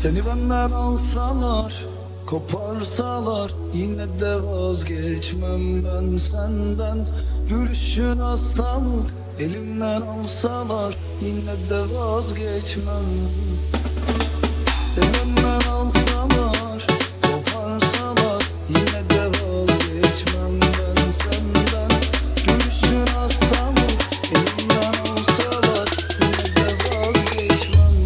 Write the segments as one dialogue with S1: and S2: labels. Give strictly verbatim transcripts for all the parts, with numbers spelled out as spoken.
S1: Seni benden alsalar, koparsalar, yine de vazgeçmem ben senden. Gülüşün hastalık, elimden alsalar, yine de vazgeçmem. Seni benden alsalar, koparsalar, yine de vazgeçmem ben senden. Gülüşün hastalık, elimden alsalar, yine de vazgeçmem.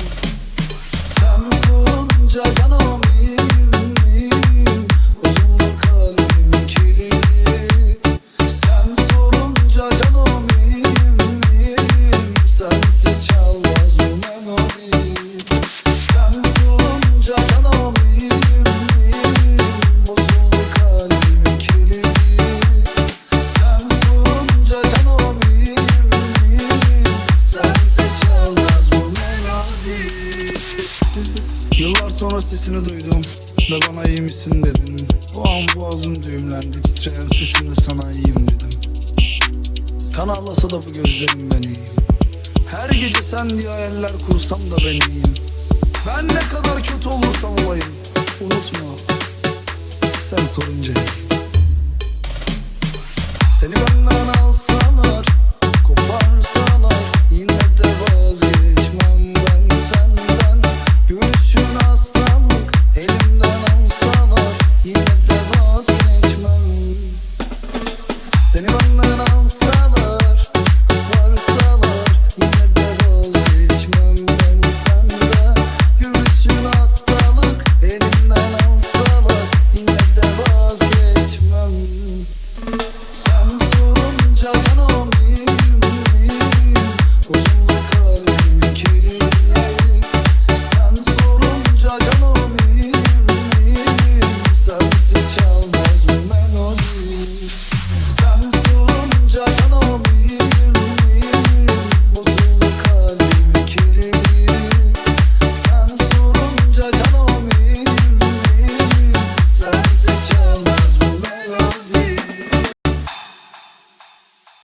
S1: Sen sorunca canım iyiyim, iyiyim, bozuldu kalbim kilidi. Sen sorunca canım iyiyim, iyiyim, sensiz çalmaz bu melodi. Sen sorunca canım iyiyim, iyiyim, bozuldu kalbim kilidi. Sen sorunca canım iyiyim, iyiyim, sensiz çalmaz bu melodi. Yıllar sonra sesini duydum ve bana iyi misin dedin. O an boğazım düğümlendi, titreyen sesimle sana iyiyim dedim. Kan ağlasa da bu gözlerim ben iyiyim. Her gece sen diye hayaller kursam da ben iyiyim. Ben ne kadar kötü olursam olayım, unutma, sen sorunca iyiyim. Seni benden